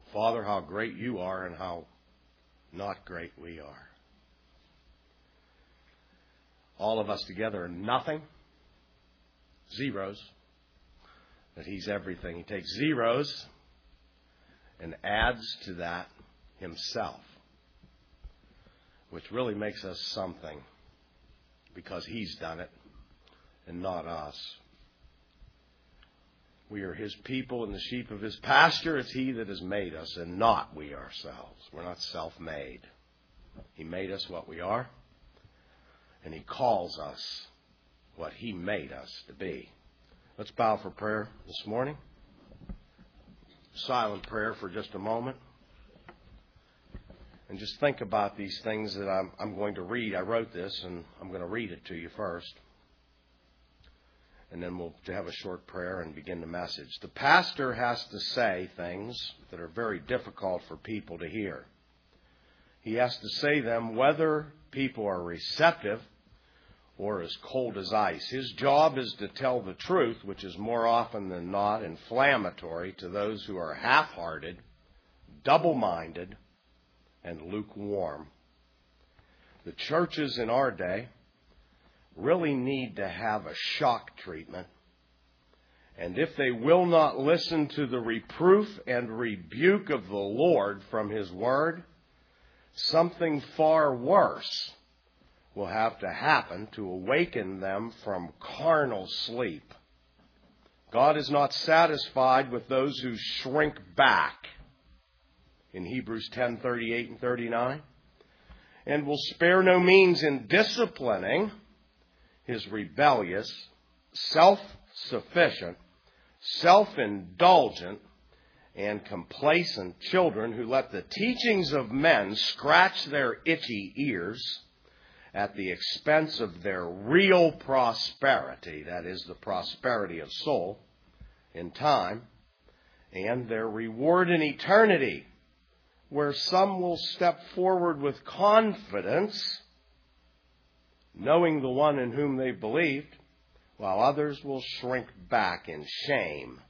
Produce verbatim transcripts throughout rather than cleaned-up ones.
Father, how great you are and how not great we are. All of us together are nothing. Zeros. But he's everything. He takes zeros and adds to that himself, which really makes us something because he's done it and not us. We are his people and the sheep of his pasture. It's he that has made us and not we ourselves. We're not self-made. He made us what we are, and he calls us what he made us to be. Let's bow for prayer this morning. Silent prayer for just a moment. And just think about these things that I'm, I'm going to read. I wrote this, and I'm going to read it to you first. And then we'll have a short prayer and begin the message. The pastor has to say things that are very difficult for people to hear. He has to say them whether people are receptive or as cold as ice. His job is to tell the truth, which is more often than not inflammatory to those who are half-hearted, double-minded, and lukewarm. The churches in our day really need to have a shock treatment. And if they will not listen to the reproof and rebuke of the Lord from his word, something far worse will have to happen to awaken them from carnal sleep. God is not satisfied with those who shrink back in Hebrews ten, thirty-eight and thirty-nine, and will spare no means in disciplining his rebellious, self-sufficient, self-indulgent, and complacent children who let the teachings of men scratch their itchy ears at the expense of their real prosperity, that is, the prosperity of soul, in time, and their reward in eternity, where some will step forward with confidence, knowing the one in whom they believed, while others will shrink back in shame.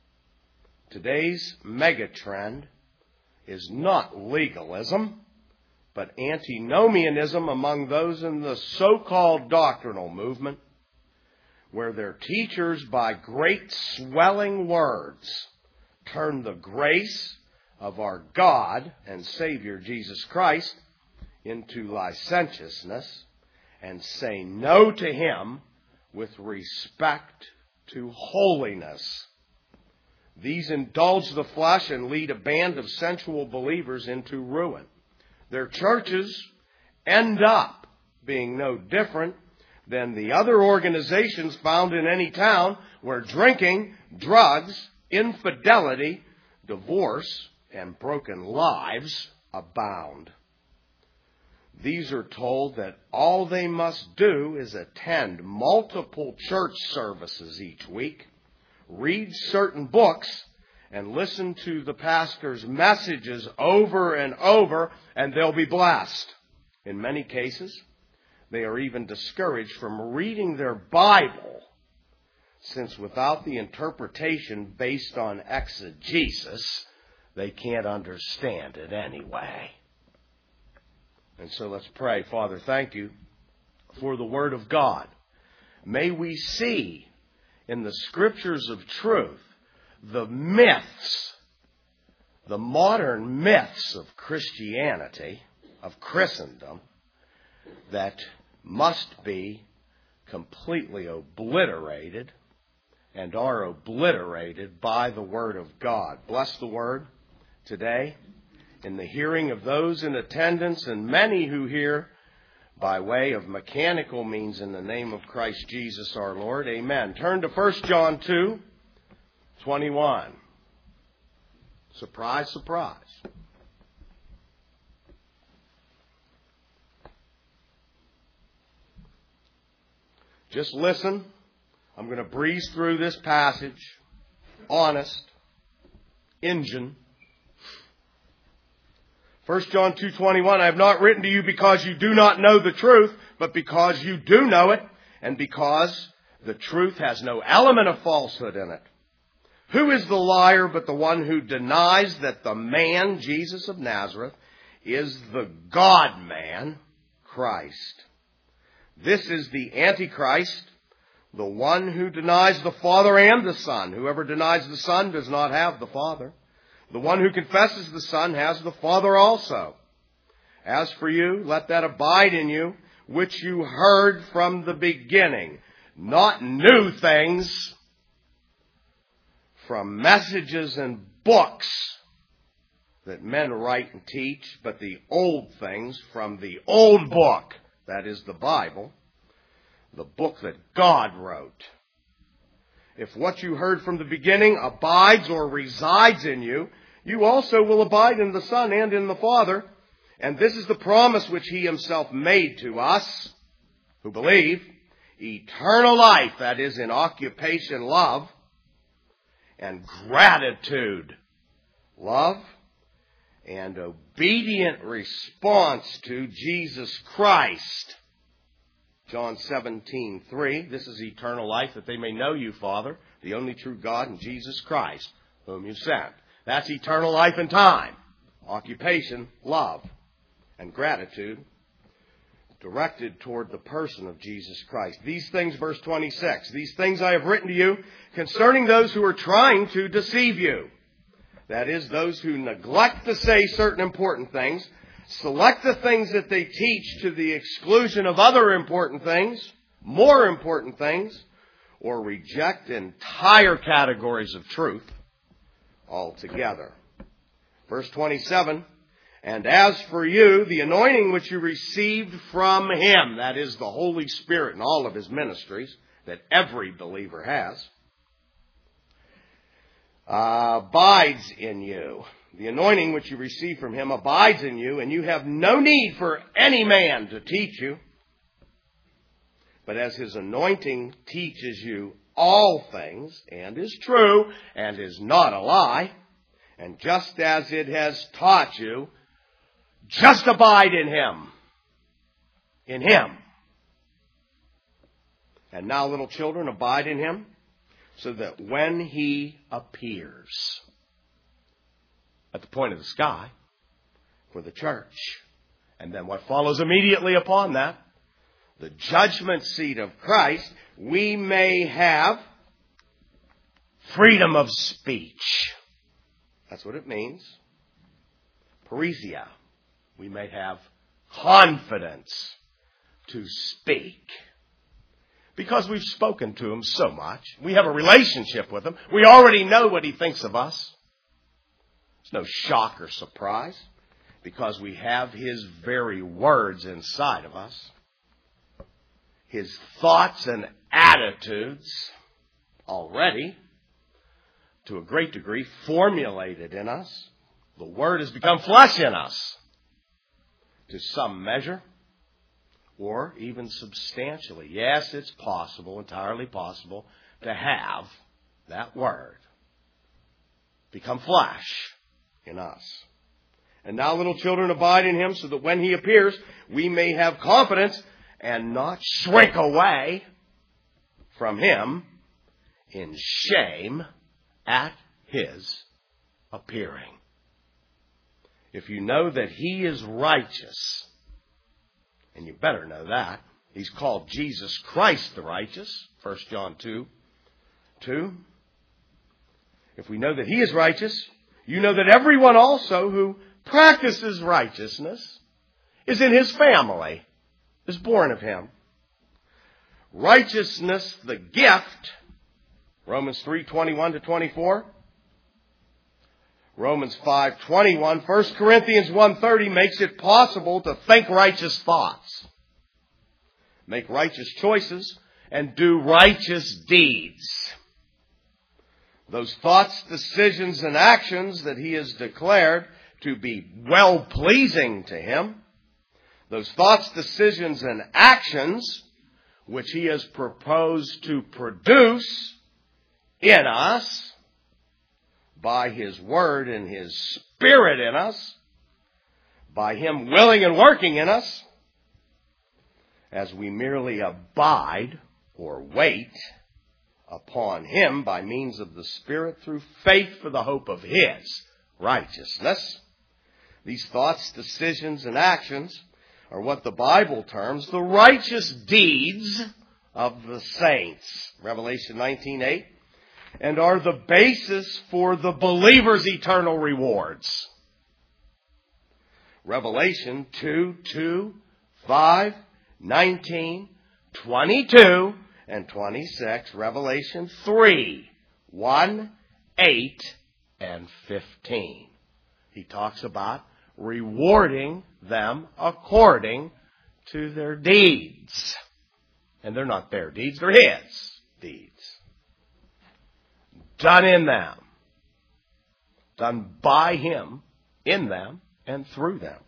Today's megatrend is not legalism, but antinomianism among those in the so-called doctrinal movement, where their teachers, by great swelling words, turn the grace of our God and Savior Jesus Christ into licentiousness and say no to him with respect to holiness. These indulge the flesh and lead a band of sensual believers into ruin. Their churches end up being no different than the other organizations found in any town where drinking, drugs, infidelity, divorce, and broken lives abound. These are told that all they must do is attend multiple church services each week, read certain books, and listen to the pastor's messages over and over, and they'll be blessed. In many cases, they are even discouraged from reading their Bible, since without the interpretation based on exegesis, they can't understand it anyway. And so let's pray. Father, thank you for the Word of God. May we see in the Scriptures of truth the myths, the modern myths of Christianity, of Christendom, that must be completely obliterated and are obliterated by the Word of God. Bless the Word today in the hearing of those in attendance and many who hear by way of mechanical means in the name of Christ Jesus our Lord. Amen. Turn to First John two, twenty-one. Surprise, surprise. Just listen. I'm going to breeze through this passage. Honest. Engine. First John two twenty-one, I have not written to you because you do not know the truth, but because you do know it, and because the truth has no element of falsehood in it. Who is the liar but the one who denies that the man, Jesus of Nazareth, is the God-man, Christ? This is the Antichrist, the one who denies the Father and the Son. Whoever denies the Son does not have the Father. The one who confesses the Son has the Father also. As for you, let that abide in you, which you heard from the beginning. Not new things from messages and books that men write and teach, but the old things from the old book, that is the Bible, the book that God wrote. If what you heard from the beginning abides or resides in you, you also will abide in the Son and in the Father. And this is the promise which he himself made to us who believe, eternal life, that is in occupation love, and gratitude love, and obedient response to Jesus Christ. John seventeen three, this is eternal life, that they may know you, Father, the only true God, and Jesus Christ, whom you sent. That's eternal life in time. Occupation, love, and gratitude directed toward the person of Jesus Christ. These things, verse twenty-six, these things I have written to you concerning those who are trying to deceive you. That is, those who neglect to say certain important things, select the things that they teach to the exclusion of other important things, more important things, or reject entire categories of truth altogether. Verse twenty-seven, and as for you, the anointing which you received from him, that is the Holy Spirit and all of his ministries that every believer has, uh, abides in you. The anointing which you receive from him abides in you, and you have no need for any man to teach you. But as his anointing teaches you all things, and is true, and is not a lie, and just as it has taught you, just abide in him. In him. And now, little children, abide in him, so that when he appears at the point of the sky for the church, and then what follows immediately upon that, the judgment seat of Christ, we may have freedom of speech. That's what it means. Parrhesia. We may have confidence to speak. Because we've spoken to him so much. We have a relationship with him. We already know what he thinks of us. It's no shock or surprise. Because we have his very words inside of us. His thoughts and attitudes already, to a great degree, formulated in us. The Word has become flesh in us. To some measure, or even substantially. Yes, it's possible, entirely possible, to have that Word become flesh in us. And now, little children, abide in him, so that when he appears, we may have confidence and not shrink away from him in shame at his appearing. If you know that he is righteous, and you better know that, he's called Jesus Christ the righteous, First John two, two. If we know that he is righteous, you know that everyone also who practices righteousness is in his family, is born of him. Righteousness, the gift, Romans three, twenty-one to twenty-four. Romans five twenty-one, First Corinthians one thirty makes it possible to think righteous thoughts, make righteous choices, and do righteous deeds. Those thoughts, decisions, and actions that he has declared to be well-pleasing to him, those thoughts, decisions, and actions which he has proposed to produce in us, by his word and his spirit in us, by him willing and working in us, as we merely abide or wait upon him by means of the Spirit through faith for the hope of his righteousness. These thoughts, decisions, and actions are what the Bible terms the righteous deeds of the saints, Revelation nineteen eight, and are the basis for the believer's eternal rewards. Revelation two, two, five, nineteen, twenty-two, and twenty-six. Revelation three, one, eight, and fifteen. He talks about rewarding them according to their deeds. And they're not their deeds, they're his deeds. Done in them. Done by him, in them, and through them.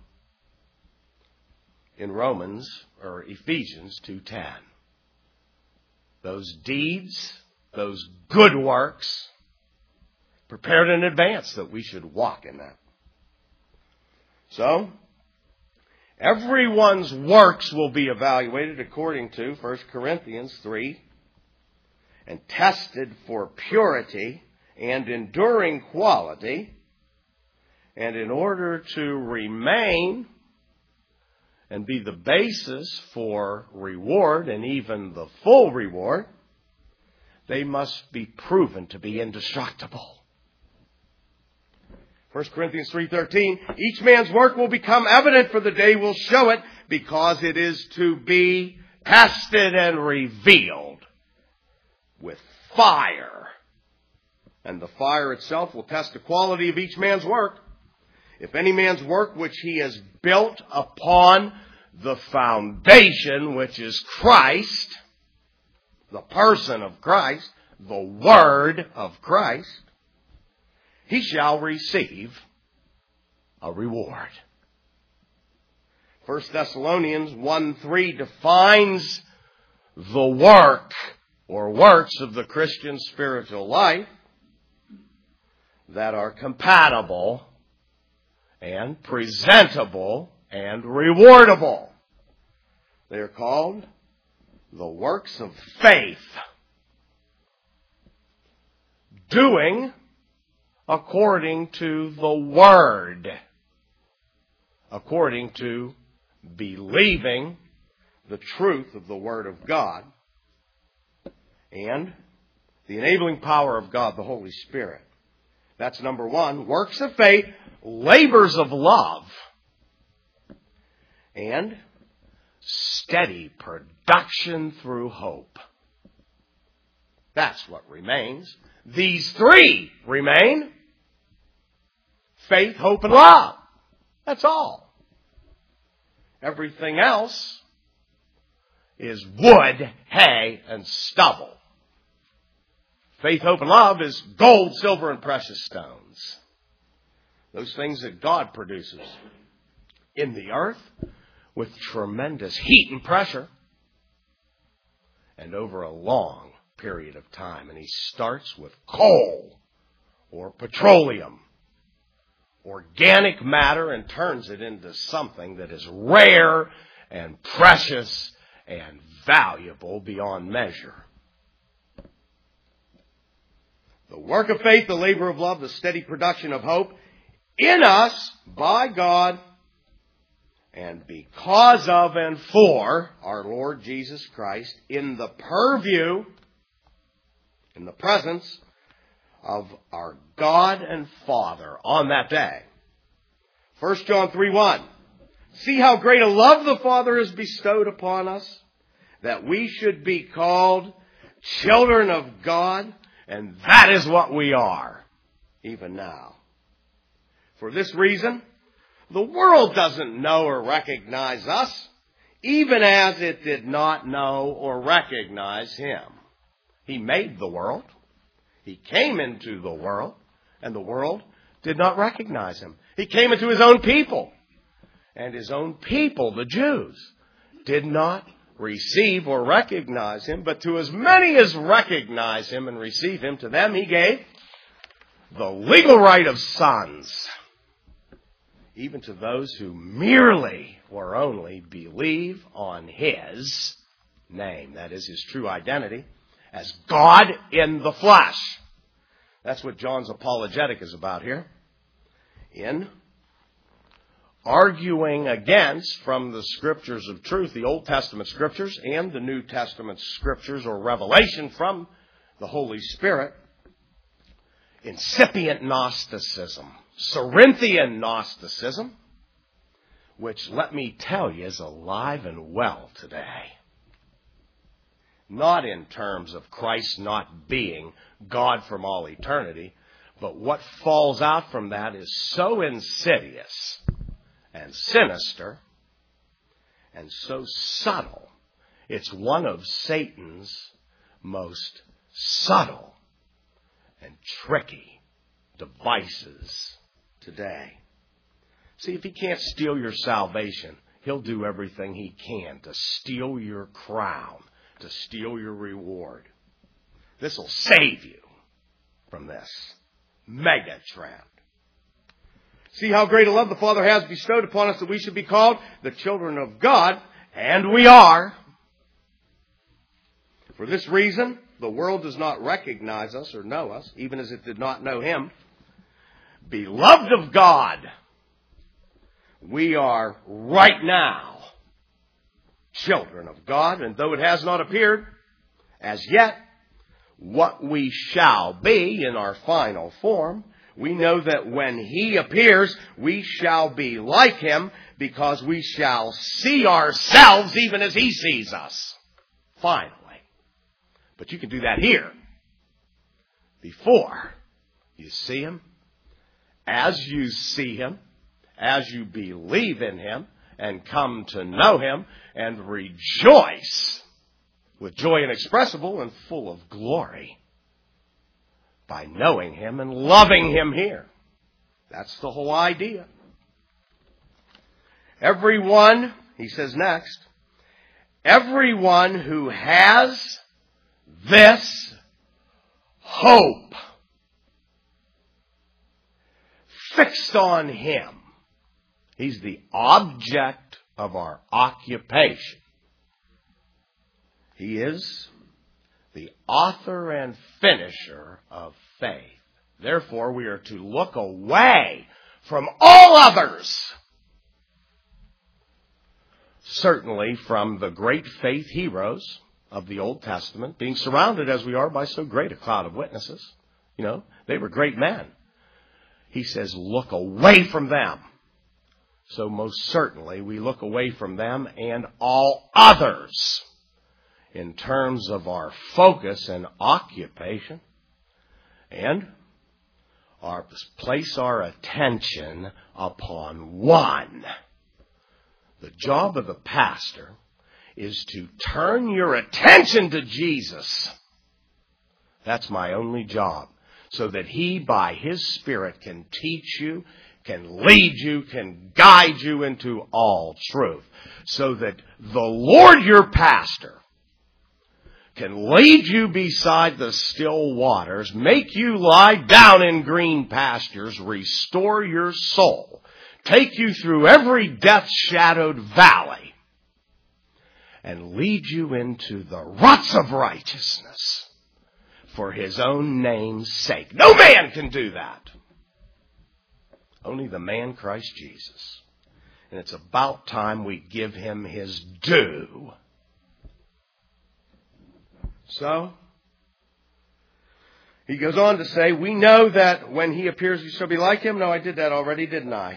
In Romans, or Ephesians two ten. Those deeds, those good works, prepared in advance that we should walk in them. So, everyone's works will be evaluated according to First Corinthians three, and tested for purity and enduring quality, and in order to remain and be the basis for reward and even the full reward, they must be proven to be indestructible. First Corinthians three thirteen, each man's work will become evident, for the day will show it, because it is to be tested and revealed with fire. And the fire itself will test the quality of each man's work. If any man's work which he has built upon the foundation, which is Christ, the person of Christ, the Word of Christ, he shall receive a reward. First Thessalonians one three defines the work or works of the Christian spiritual life that are compatible and presentable and rewardable. They are called the works of faith. Doing according to the Word. According to believing the truth of the Word of God. And the enabling power of God, the Holy Spirit. That's number one. Works of faith, labors of love, and steady production through hope. That's what remains. These three remain. Faith, hope, and love. That's all. Everything else is wood, hay, and stubble. Faith, hope, and love is gold, silver, and precious stones. Those things that God produces in the earth with tremendous heat and pressure and over a long period of time. And he starts with coal or petroleum, organic matter, and turns it into something that is rare and precious and valuable beyond measure. The work of faith, the labor of love, the steady production of hope in us by God and because of and for our Lord Jesus Christ in the purview, in the presence of our God and Father on that day. First John three one. See how great a love the Father has bestowed upon us, that we should be called children of God, and that is what we are, even now. For this reason, the world doesn't know or recognize us, even as it did not know or recognize Him. He made the world. He came into the world, and the world did not recognize Him. He came into His own people, and His own people, the Jews, did not receive or recognize Him. But to as many as recognize Him and receive Him, to them He gave the legal right of sons, even to those who merely or only believe on His name, that is, His true identity, as God in the flesh. That's what John's apologetic is about here. In arguing against, from the Scriptures of truth, the Old Testament Scriptures and the New Testament Scriptures, or revelation from the Holy Spirit, incipient Gnosticism, Cerinthian Gnosticism, which, let me tell you, is alive and well today. Not in terms of Christ not being God from all eternity, but what falls out from that is so insidious and sinister and so subtle. It's one of Satan's most subtle and tricky devices today. See, if he can't steal your salvation, he'll do everything he can to steal your crown, to steal your reward. This will save you from this mega trap. See how great a love the Father has bestowed upon us that we should be called the children of God, and we are. For this reason, the world does not recognize us or know us, even as it did not know him. Beloved of God, we are right now children of God, and though it has not appeared as yet what we shall be in our final form, we know that when he appears, we shall be like him, because we shall see ourselves even as he sees us. Finally. But you can do that here. Before you see him, as you see him, as you believe in him and come to know him and rejoice with joy inexpressible and full of glory by knowing him and loving him here. That's the whole idea. Everyone, he says next, everyone who has this hope fixed on him. He's the object of our occupation. He is the author and finisher of faith. Therefore, we are to look away from all others. Certainly from the great faith heroes of the Old Testament, being surrounded as we are by so great a cloud of witnesses. You know, they were great men. He says, look away from them. So most certainly we look away from them and all others in terms of our focus and occupation, and our place our attention upon one. The job of the pastor is to turn your attention to Jesus. That's my only job. So that he, by his Spirit, can teach you, can lead you, can guide you into all truth. So that the Lord, your pastor, can lead you beside the still waters, make you lie down in green pastures, restore your soul, take you through every death-shadowed valley, and lead you into the ruts of righteousness for his own name's sake. No man can do that. Only the man Christ Jesus. And it's about time we give him his due. So, he goes on to say, we know that when he appears, we shall be like him. No, I did that already, didn't I?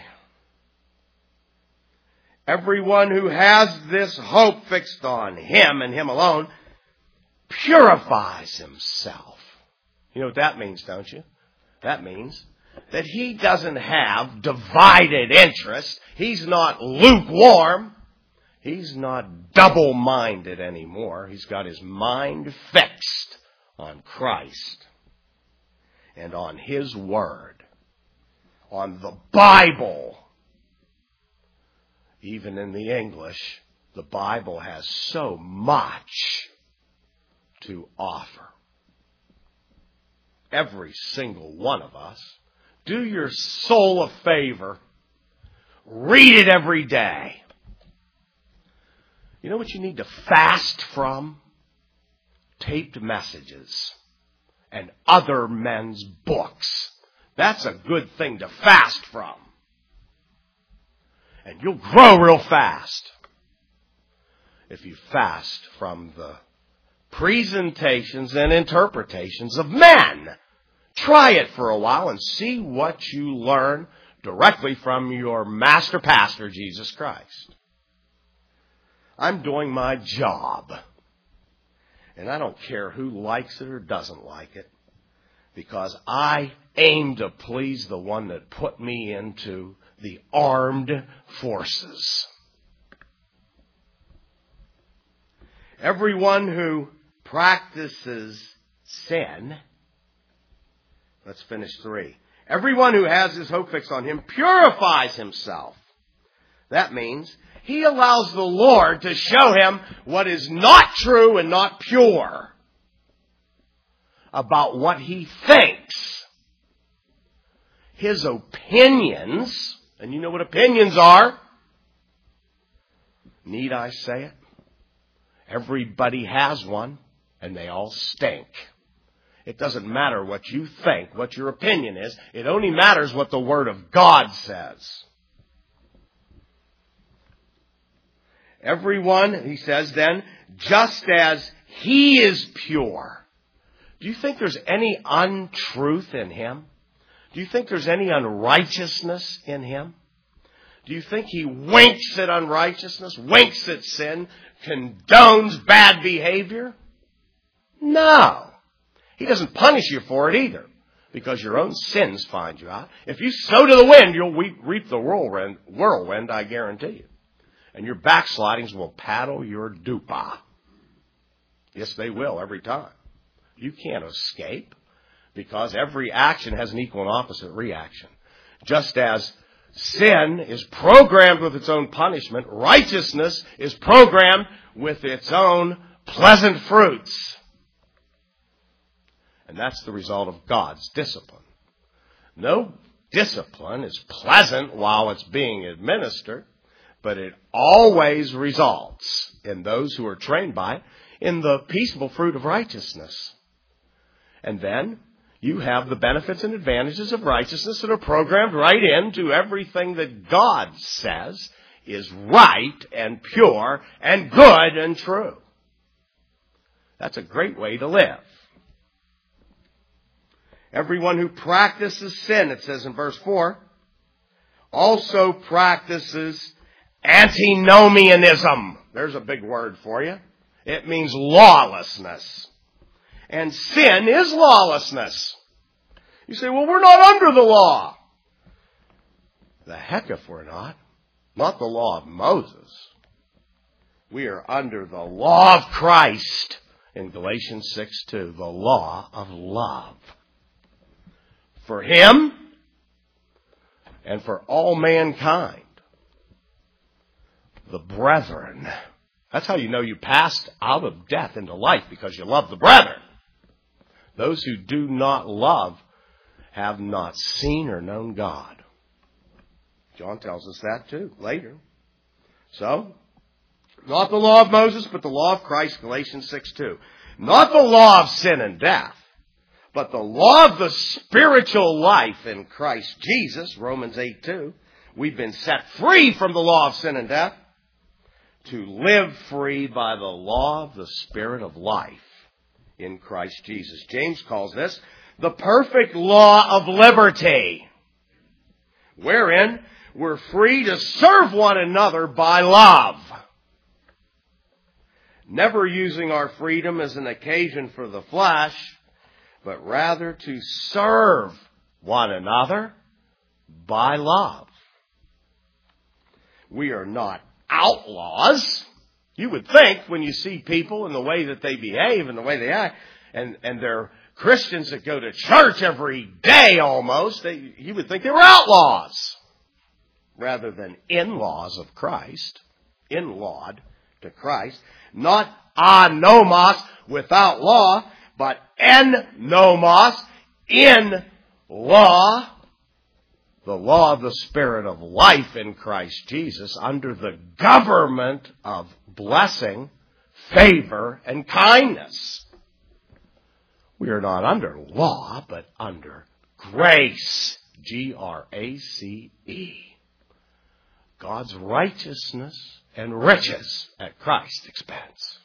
Everyone who has this hope fixed on him and him alone purifies himself. You know what that means, don't you? That means that he doesn't have divided interest. He's not lukewarm. He's not double-minded anymore. He's got his mind fixed on Christ and on his Word, on the Bible. Even in the English, the Bible has so much to offer. Every single one of us, do your soul a favor. Read it every day. You know what you need to fast from? taped messages and other men's books. That's a good thing to fast from. And you'll grow real fast if you fast from the presentations and interpretations of men. Try it for a while and see what you learn directly from your master pastor, Jesus Christ. I'm doing my job. And I don't care who likes it or doesn't like it, because I aim to please the one that put me into the armed forces. Everyone who practices sin, let's finish three. Everyone who has his hope fixed on him purifies himself. That means he allows the Lord to show him what is not true and not pure about what he thinks. His opinions, and you know what opinions are. Need I say it? Everybody has one, and they all stink. It doesn't matter what you think, what your opinion is. It only matters what the Word of God says. Everyone, he says then, just as he is pure. Do you think there's any untruth in him? Do you think there's any unrighteousness in him? Do you think he winks at unrighteousness, winks at sin, condones bad behavior? No. He doesn't punish you for it either, because your own sins find you out. If you sow to the wind, you'll reap the whirlwind, whirlwind, I guarantee you. And your backslidings will paddle your dupa. Yes, they will every time. You can't escape, because every action has an equal and opposite reaction. Just as sin is programmed with its own punishment, righteousness is programmed with its own pleasant fruits. And that's the result of God's discipline. No discipline is pleasant while it's being administered, but it always results in those who are trained by it in the peaceable fruit of righteousness. And then you have the benefits and advantages of righteousness that are programmed right into everything that God says is right and pure and good and true. That's a great way to live. Everyone who practices sin, it says in verse four, also practices antinomianism. There's a big word for you. It means lawlessness. And sin is lawlessness. You say, well, we're not under the law. The heck if we're not. Not the law of Moses. We are under the law of Christ in Galatians six two, the law of love. For him and for all mankind. The brethren. That's how you know you passed out of death into life, because you love the brethren. Those who do not love have not seen or known God. John tells us that too later. So, not the law of Moses, but the law of Christ, Galatians six two. Not the law of sin and death, but the law of the spiritual life in Christ Jesus, Romans eight two. We've been set free from the law of sin and death to live free by the law of the Spirit of life in Christ Jesus. James calls this the perfect law of liberty, wherein we're free to serve one another by love, never using our freedom as an occasion for the flesh, but rather to serve one another by love. We are not outlaws. You would think when you see people and the way that they behave and the way they act, and, and they're Christians that go to church every day almost, they, you would think they were outlaws rather than in-laws of Christ, in-lawed to Christ. Not anomos, without law, but en nomos, in law, the law of the Spirit of life in Christ Jesus, under the government of blessing, favor, and kindness. We are not under law, but under grace. G R A C E. God's righteousness and riches at Christ's expense.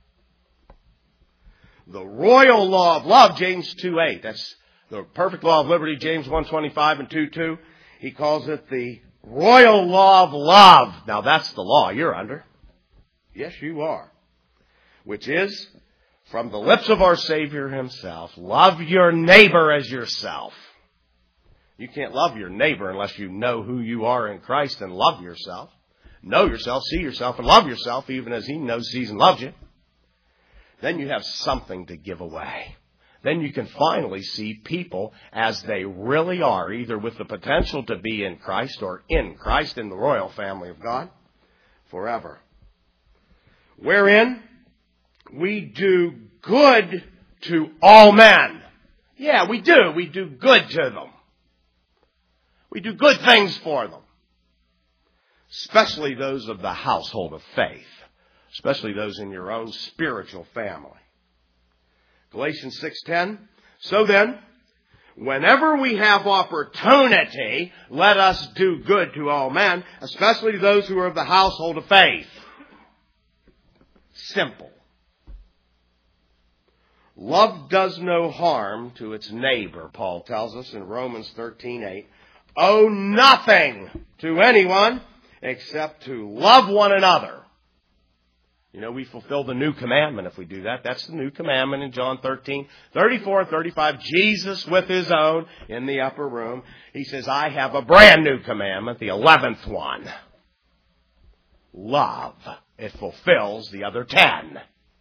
The royal law of love, James two eight. That's the perfect law of liberty, James one twenty-five and two two. He calls it the royal law of love. Now that's the law you're under. Yes, you are. Which is, from the lips of our Savior himself, love your neighbor as yourself. You can't love your neighbor unless you know who you are in Christ and love yourself. Know yourself, see yourself, and love yourself even as he knows, sees, and loves you. Then you have something to give away. Then you can finally see people as they really are, either with the potential to be in Christ or in Christ in the royal family of God forever. Wherein we do good to all men. Yeah, we do. We do good to them. We do good things for them. Especially those of the household of faith. Especially those in your own spiritual family. Galatians six ten. So then, whenever we have opportunity, let us do good to all men, especially those who are of the household of faith. Simple. Love does no harm to its neighbor, Paul tells us in Romans thirteen eight. Owe nothing to anyone except to love one another. You know, we fulfill the new commandment if we do that. That's the new commandment in John thirteen, thirty-four and thirty-five. Jesus with his own in the upper room. He says, I have a brand new commandment, the eleventh one. Love. It fulfills the other ten.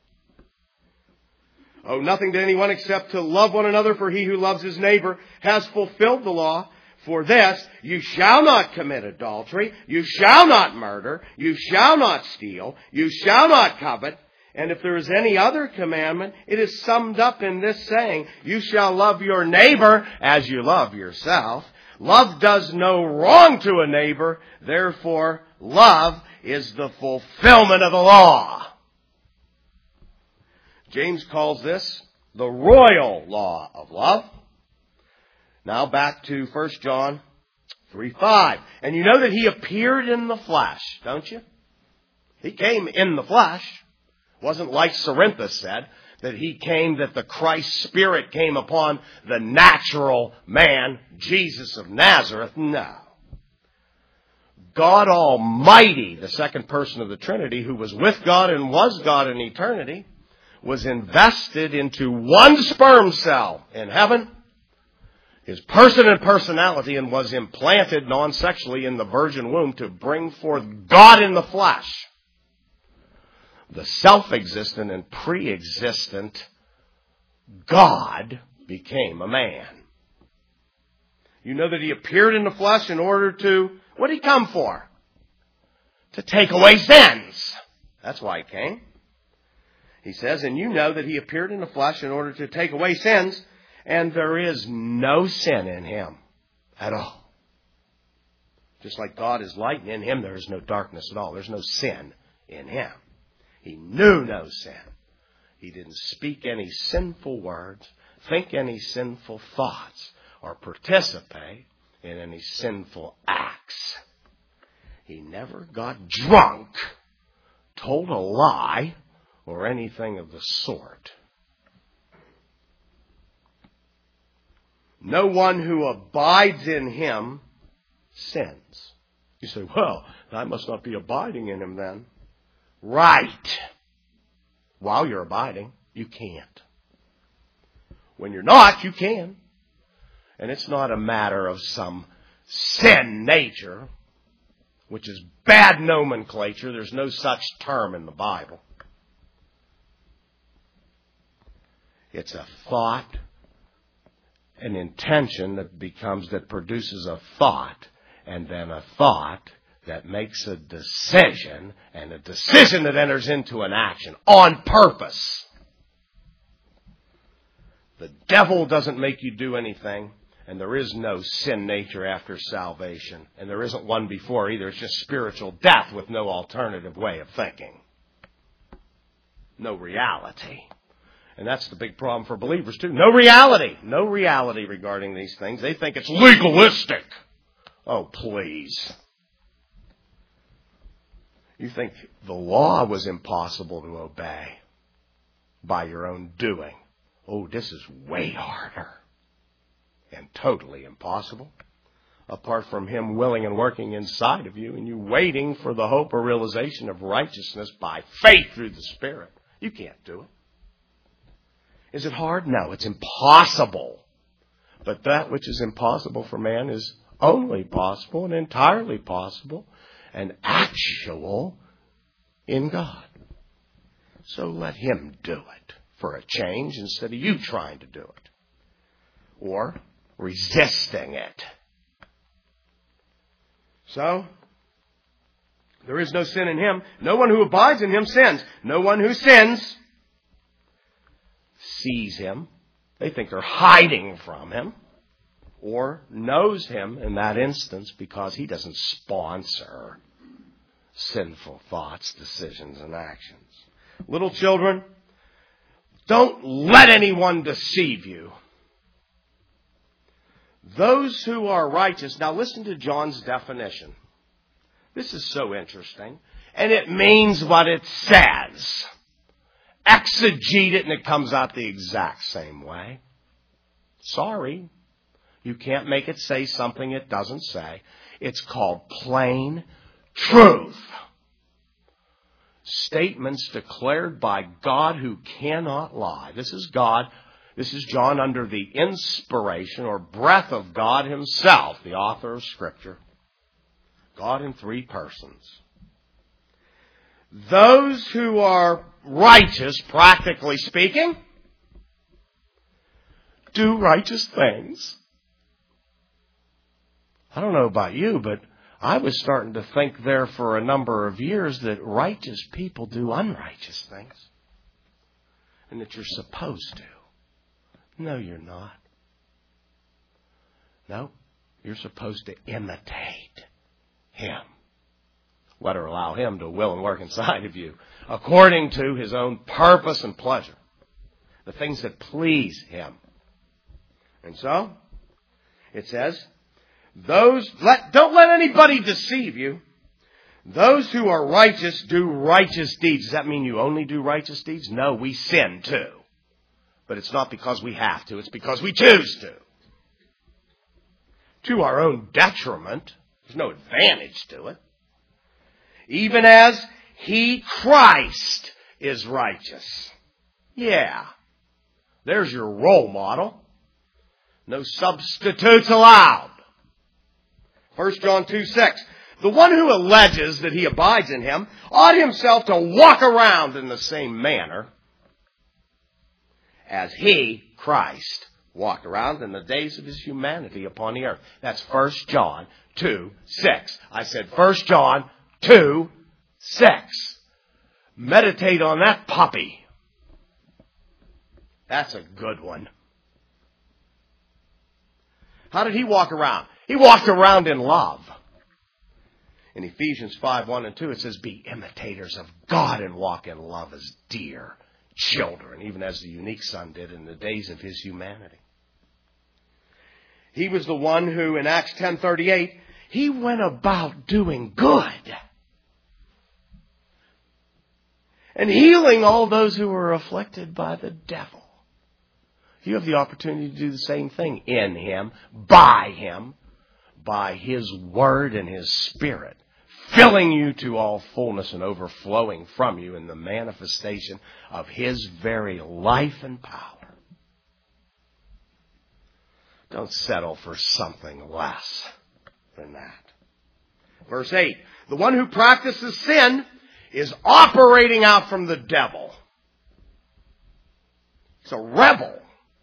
Owe nothing to anyone except to love one another, for he who loves his neighbor has fulfilled the law. For this, you shall not commit adultery, you shall not murder, you shall not steal, you shall not covet. And if there is any other commandment, it is summed up in this saying, you shall love your neighbor as you love yourself. Love does no wrong to a neighbor, therefore love is the fulfillment of the law. James calls this the royal law of love. Now back to First John three five. And you know that he appeared in the flesh, don't you? He came in the flesh. Wasn't like Cerinthus said, that he came, that the Christ Spirit came upon the natural man, Jesus of Nazareth. No. God Almighty, the second person of the Trinity, who was with God and was God in eternity, was invested into one sperm cell in heaven, his person and personality, and was implanted non-sexually in the virgin womb to bring forth God in the flesh. The self-existent and pre-existent God became a man. You know that he appeared in the flesh in order to, what did he come for? To take away sins. That's why he came. He says, and you know that he appeared in the flesh in order to take away sins, and there is no sin in him at all. Just like God is light, and in him there is no darkness at all. There's no sin in him. He knew no sin. He didn't speak any sinful words, think any sinful thoughts, or participate in any sinful acts. He never got drunk, told a lie, or anything of the sort. No one who abides in him sins. You say, well, I must not be abiding in him then. Right. While you're abiding, you can't. When you're not, you can. And it's not a matter of some sin nature, which is bad nomenclature. There's no such term in the Bible. It's a thought, an intention that becomes, that produces a thought, and then a thought that makes a decision, and a decision that enters into an action on purpose. The devil doesn't make you do anything, and there is no sin nature after salvation, and there isn't one before either. It's just spiritual death with no alternative way of thinking. No reality. And that's the big problem for believers too. No reality. No reality regarding these things. They think it's legalistic. Oh, please. You think the law was impossible to obey by your own doing. Oh, this is way harder and totally impossible. Apart from Him willing and working inside of you and you waiting for the hope or realization of righteousness by faith through the Spirit. You can't do it. Is it hard? No, it's impossible. But that which is impossible for man is only possible and entirely possible and actual in God. So let Him do it for a change instead of you trying to do it or resisting it. So, there is no sin in Him. No one who abides in Him sins. No one who sins sees Him. They think they're hiding from Him or knows Him in that instance because He doesn't sponsor sinful thoughts, decisions, and actions. Little children, don't let anyone deceive you. Those who are righteous. Now listen to John's definition. This is so interesting. And it means what it says. Exegete it and it comes out the exact same way. Sorry. You can't make it say something it doesn't say. It's called plain truth. Statements declared by God who cannot lie. This is God. This is John under the inspiration or breath of God Himself, the author of Scripture. God in three persons. Those who are righteous, practically speaking, do righteous things. I don't know about you, but I was starting to think there for a number of years that righteous people do unrighteous things. And that you're supposed to. No, you're not. No, you're supposed to imitate Him. Let her allow Him to will and work inside of you according to His own purpose and pleasure. The things that please Him. And so, it says, those, let, don't let anybody deceive you. Those who are righteous do righteous deeds. Does that mean you only do righteous deeds? No, we sin too. But it's not because we have to. It's because we choose to. To our own detriment. There's no advantage to it. Even as He, Christ, is righteous. Yeah. There's your role model. No substitutes allowed. First John two six. The one who alleges that he abides in Him ought himself to walk around in the same manner as He, Christ, walked around in the days of His humanity upon the earth. That's First John two six. I said First John two six. Meditate on that puppy. That's a good one. How did He walk around? He walked around in love. In Ephesians five one and two, it says, be imitators of God and walk in love as dear children, even as the unique Son did in the days of His humanity. He was the one who, in Acts ten thirty-eight, He went about doing good and healing all those who were afflicted by the devil. You have the opportunity to do the same thing in Him, by Him, by His Word and His Spirit, filling you to all fullness and overflowing from you in the manifestation of His very life and power. Don't settle for something less than that. Verse eight, the one who practices sin is operating out from the devil. He's a rebel.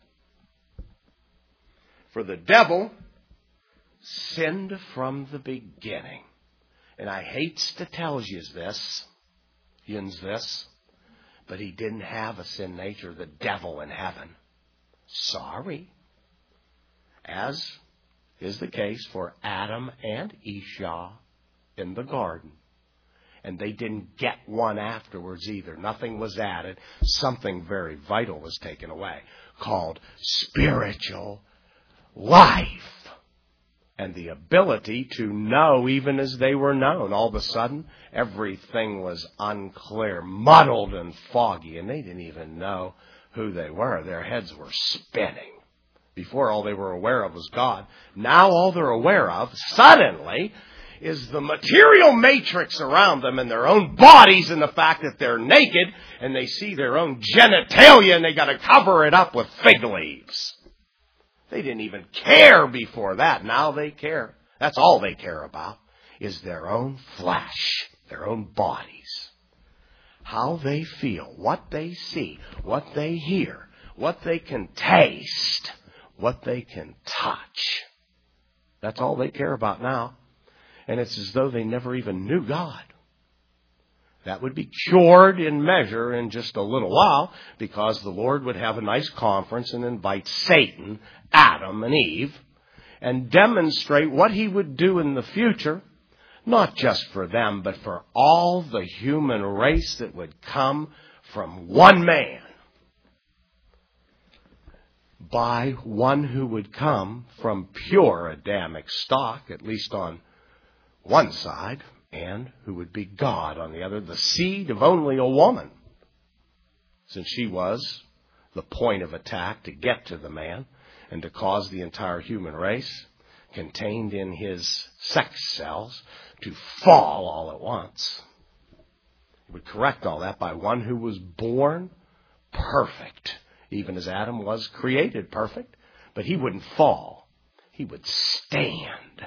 For the devil sinned from the beginning. And I hates to tell you this, yins this, but he didn't have a sin nature, the devil in heaven. Sorry. As is the case for Adam and Esau in the garden. And they didn't get one afterwards either. Nothing was added. Something very vital was taken away, called spiritual life. And the ability to know even as they were known. All of a sudden, everything was unclear, muddled and foggy, and they didn't even know who they were. Their heads were spinning. Before, all they were aware of was God. Now all they're aware of, suddenly, is the material matrix around them and their own bodies and the fact that they're naked and they see their own genitalia and they got to cover it up with fig leaves. They didn't even care before that. Now they care. That's all they care about is their own flesh, their own bodies. How they feel, what they see, what they hear, what they can taste, what they can touch. That's all they care about now. And it's as though they never even knew God. That would be cured in measure in just a little while because the Lord would have a nice conference and invite Satan, Adam, and Eve and demonstrate what he would do in the future, not just for them, but for all the human race that would come from one man. By one who would come from pure Adamic stock, at least on one side, and who would be God on the other, the seed of only a woman, since she was the point of attack to get to the man and to cause the entire human race contained in his sex cells to fall all at once. He would correct all that by one who was born perfect, even as Adam was created perfect, but he wouldn't fall. He would stand.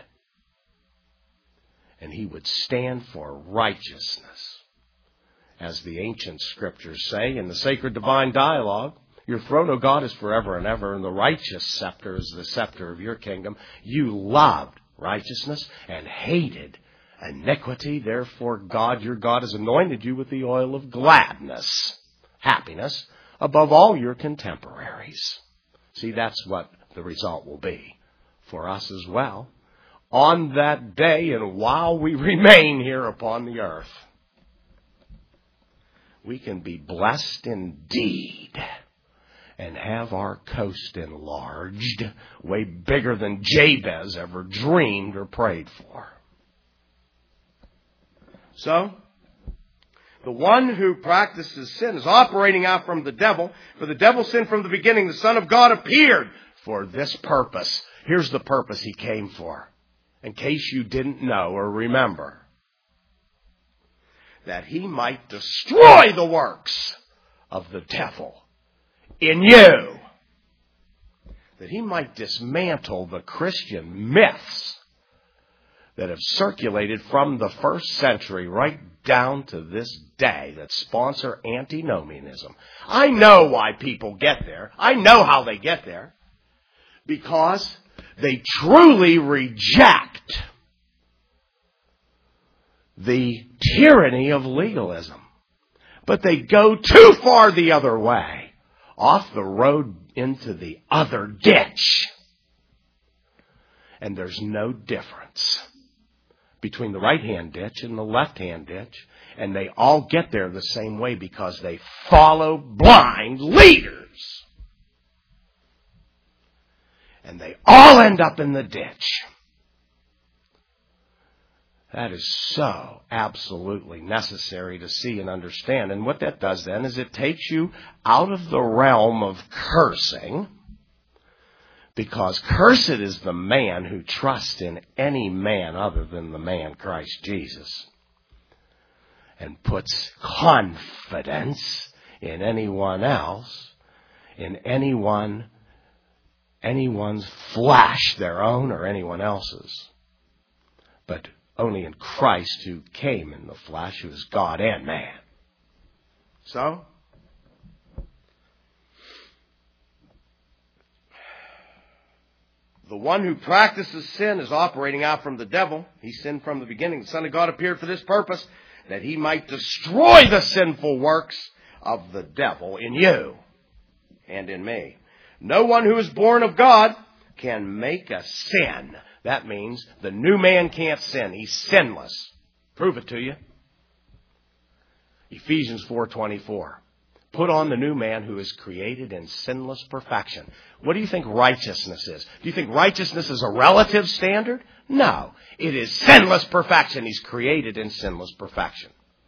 And he would stand for righteousness. As the ancient scriptures say in the sacred divine dialogue, your throne, O God, is forever and ever, and the righteous scepter is the scepter of your kingdom. You loved righteousness and hated iniquity. Therefore, God, your God, has anointed you with the oil of gladness, happiness, above all your contemporaries. See, that's what the result will be for us as well. On that day and while we remain here upon the earth, we can be blessed indeed and have our coast enlarged way bigger than Jabez ever dreamed or prayed for. So, the one who practices sin is operating out from the devil. For the devil sinned from the beginning. The Son of God appeared for this purpose. Here's the purpose he came for. In case you didn't know or remember. That he might destroy the works of the devil in you. That he might dismantle the Christian myths that have circulated from the first century right down to this day that sponsor antinomianism. I know why people get there. I know how they get there. Because they truly reject the tyranny of legalism. But they go too far the other way, off the road into the other ditch. And there's no difference between the right-hand ditch and the left-hand ditch. And they all get there the same way because they follow blind leaders. And they all end up in the ditch. That is so absolutely necessary to see and understand. And what that does then is it takes you out of the realm of cursing. Because cursed is the man who trusts in any man other than the man Christ Jesus. And puts confidence in anyone else, in anyone anyone's flesh, their own or anyone else's, but only in Christ who came in the flesh, who is God and man. So, the one who practices sin is operating out from the devil. He sinned from the beginning. The Son of God appeared for this purpose, that he might destroy the sinful works of the devil in you and in me. No one who is born of God can make a sin. That means the new man can't sin. He's sinless. Prove it to you. Ephesians four twenty-four. Put on the new man who is created in sinless perfection. What do you think righteousness is? Do you think righteousness is a relative standard? No. It is sinless perfection. He's created in sinless perfection.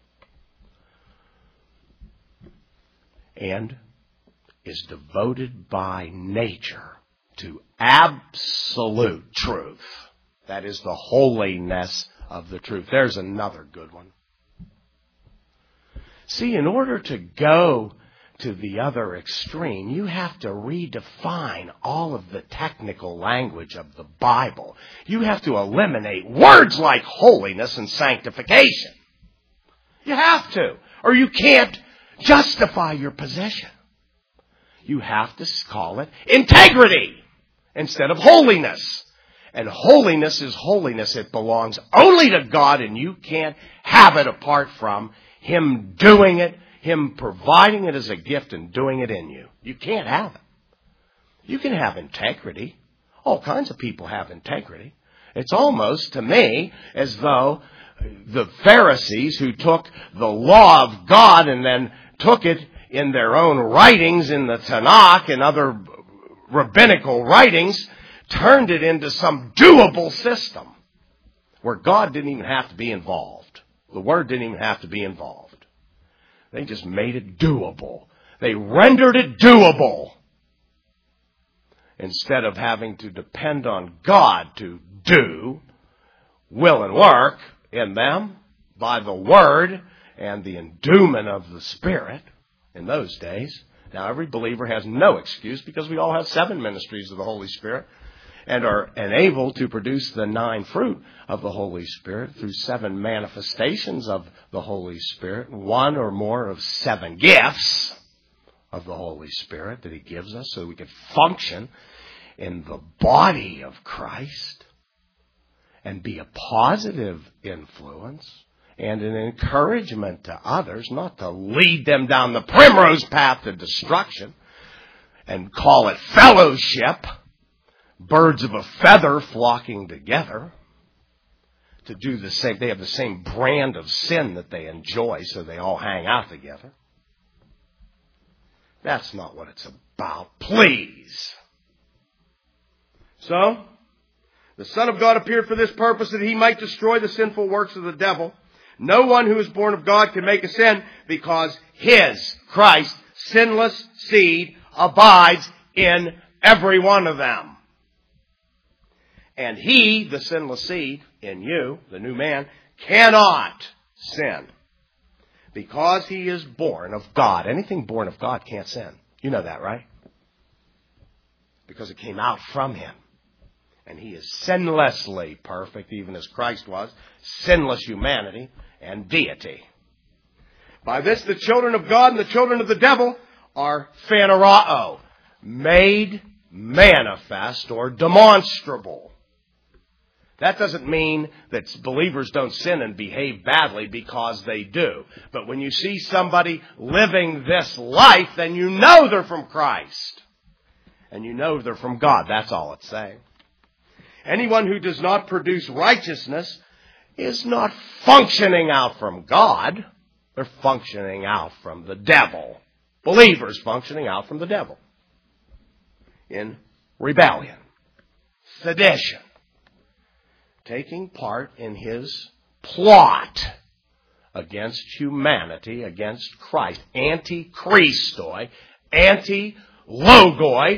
And is devoted by nature to absolute truth. That is the holiness of the truth. There's another good one. See, in order to go to the other extreme, you have to redefine all of the technical language of the Bible. You have to eliminate words like holiness and sanctification. You have to, or you can't justify your position. You have to call it integrity instead of holiness. And holiness is holiness. It belongs only to God, and you can't have it apart from Him doing it, Him providing it as a gift and doing it in you. You can't have it. You can have integrity. All kinds of people have integrity. It's almost, to me, as though the Pharisees who took the law of God and then took it in their own writings in the Tanakh and other rabbinical writings, turned it into some doable system where God didn't even have to be involved. The Word didn't even have to be involved. They just made it doable. They rendered it doable instead of having to depend on God to do will and work in them by the Word and the endowment of the Spirit in those days. Now, every believer has no excuse because we all have seven ministries of the Holy Spirit and are enabled to produce the nine fruit of the Holy Spirit through seven manifestations of the Holy Spirit, one or more of seven gifts of the Holy Spirit that He gives us so we can function in the body of Christ and be a positive influence and an encouragement to others, not to lead them down the primrose path to destruction and call it fellowship, birds of a feather flocking together to do the same. They have the same brand of sin that they enjoy, so they all hang out together. That's not what it's about, please. So, the Son of God appeared for this purpose, that He might destroy the sinful works of the devil. No one who is born of God can make a sin, because His, Christ, sinless seed abides in every one of them. And He, the sinless seed, in you, the new man, cannot sin, because He is born of God. Anything born of God can't sin. You know that, right? Because it came out from Him. And He is sinlessly perfect, even as Christ was, sinless humanity and deity. By this, the children of God and the children of the devil are phanerao, made manifest or demonstrable. That doesn't mean that believers don't sin and behave badly, because they do. But when you see somebody living this life, then you know they're from Christ. And you know they're from God. That's all it's saying. Anyone who does not produce righteousness is not functioning out from God. They're functioning out from the devil. Believers functioning out from the devil. In rebellion, sedition, taking part in his plot against humanity, against Christ. Anti-Christoi, anti-logoi,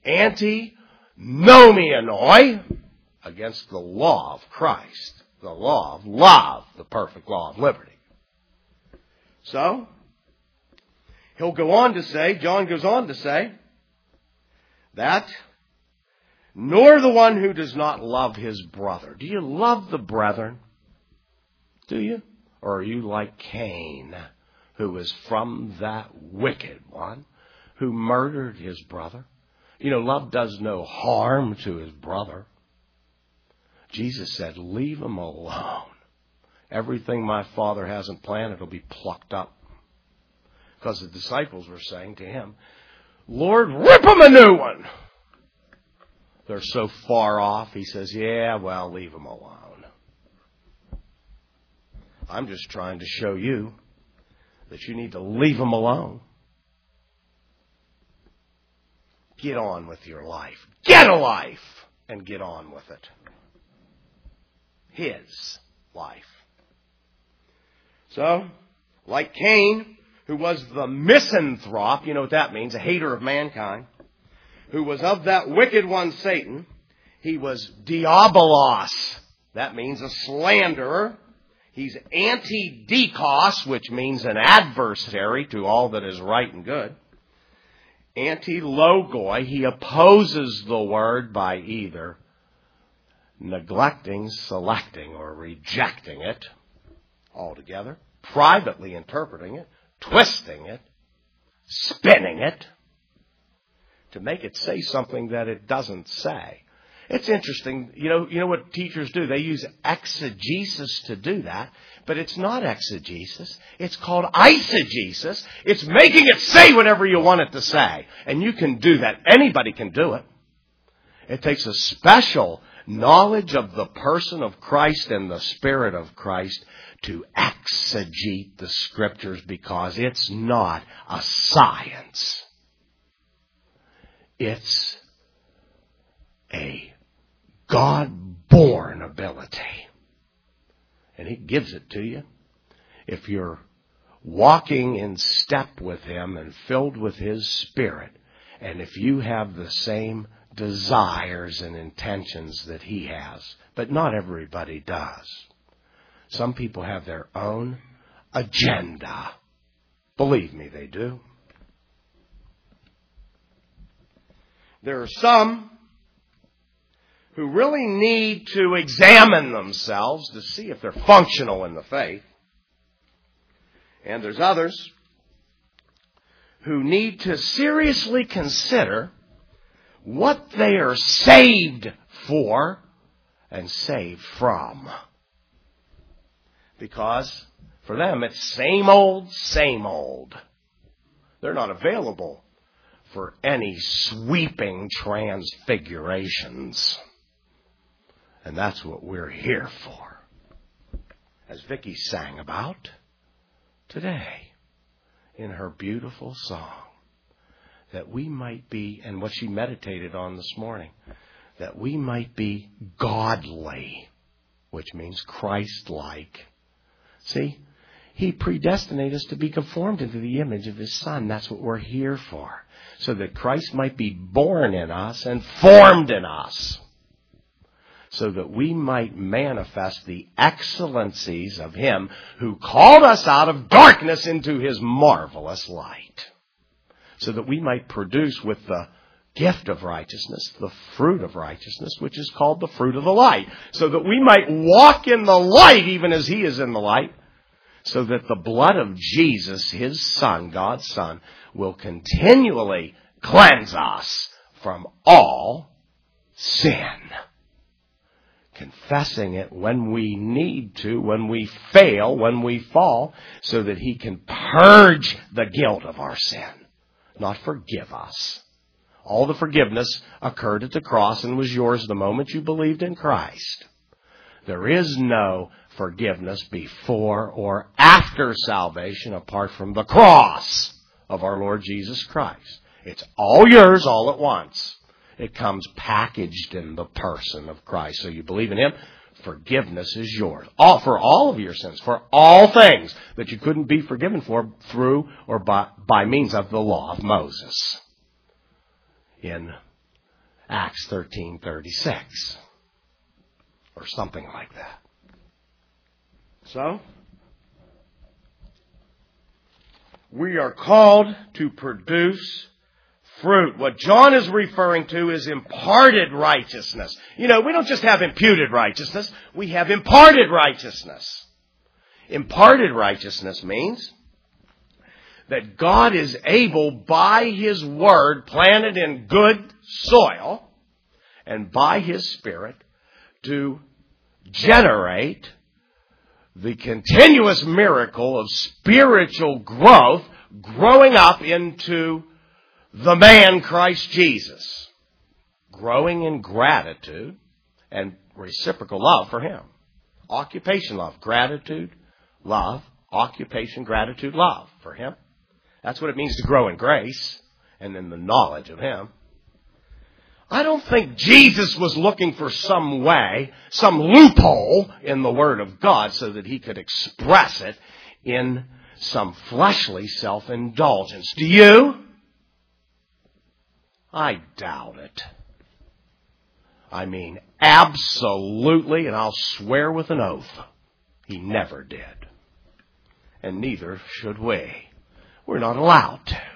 anti-nomianoi, against the law of Christ, the law of love, the perfect law of liberty. So, he'll go on to say, John goes on to say, that nor the one who does not love his brother. Do you love the brethren? Do you? Or are you like Cain, who is from that wicked one, who murdered his brother? You know, love does no harm to his brother. Jesus said, leave him alone. Everything my Father hasn't planted will be plucked up. Because the disciples were saying to him, Lord, rip him a new one. They're so far off. He says, yeah, well, leave him alone. I'm just trying to show you that you need to leave them alone. Get on with your life. Get a life and get on with it. His life. So, like Cain, who was the misanthrope, you know what that means, a hater of mankind, who was of that wicked one, Satan, he was diabolos. That means a slanderer. He's anti-dikos, which means an adversary to all that is right and good. Anti-logoi, he opposes the word by either neglecting, selecting, or rejecting it altogether, privately interpreting it, twisting it, spinning it, to make it say something that it doesn't say. It's interesting, you know, you know what teachers do? They use exegesis to do that, but it's not exegesis. It's called eisegesis. It's making it say whatever you want it to say. And you can do that. Anybody can do it. It takes a special knowledge of the person of Christ and the Spirit of Christ to exegete the Scriptures, because it's not a science. It's a God-born ability. And He gives it to you if you're walking in step with Him and filled with His Spirit, and if you have the same desires and intentions that He has. But not everybody does. Some people have their own agenda. Believe me, they do. There are some who really need to examine themselves to see if they're functional in the faith. And there's others who need to seriously consider what they are saved for and saved from. Because for them it's same old, same old. They're not available for any sweeping transfigurations. And that's what we're here for. As Vicki sang about today in her beautiful song. That we might be, and what she meditated on this morning, that we might be godly, which means Christ-like. See, He predestinated us to be conformed into the image of His Son. That's what we're here for. So that Christ might be born in us and formed in us. So that we might manifest the excellencies of Him who called us out of darkness into His marvelous light. So that we might produce with the gift of righteousness, the fruit of righteousness, which is called the fruit of the light. So that we might walk in the light even as He is in the light. So that the blood of Jesus, His Son, God's Son, will continually cleanse us from all sin. Confessing it when we need to, when we fail, when we fall, so that He can purge the guilt of our sin. Not forgive us. All the forgiveness occurred at the cross and was yours the moment you believed in Christ. There is no forgiveness before or after salvation apart from the cross of our Lord Jesus Christ. It's all yours all at once. It comes packaged in the person of Christ. So you believe in Him, forgiveness is yours. All, for all of your sins, for all things that you couldn't be forgiven for through or by, by means of the law of Moses. In Acts thirteen thirty-six. Or something like that. So, we are called to produce fruit. What John is referring to is imparted righteousness. You know, we don't just have imputed righteousness. We have imparted righteousness. Imparted righteousness means that God is able by His Word planted in good soil and by His Spirit to generate the continuous miracle of spiritual growth, growing up into the man Christ Jesus, growing in gratitude and reciprocal love for Him. Occupation love, gratitude, love, occupation, gratitude, love for Him. That's what it means to grow in grace and in the knowledge of Him. I don't think Jesus was looking for some way, some loophole in the Word of God so that He could express it in some fleshly self-indulgence. Do you? I doubt it. I mean, absolutely, and I'll swear with an oath, He never did. And neither should we. We're not allowed to.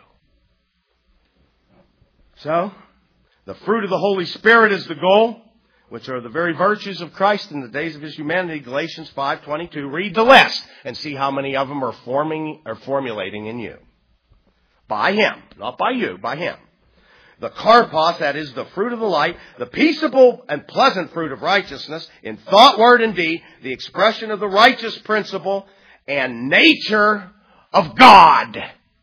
So, the fruit of the Holy Spirit is the goal, which are the very virtues of Christ in the days of His humanity. Galatians five twenty-two. Read the list and see how many of them are forming or formulating in you. By Him, not by you, by Him. The karpos, that is the fruit of the light, the peaceable and pleasant fruit of righteousness, in thought, word, and deed, the expression of the righteous principle and nature of God.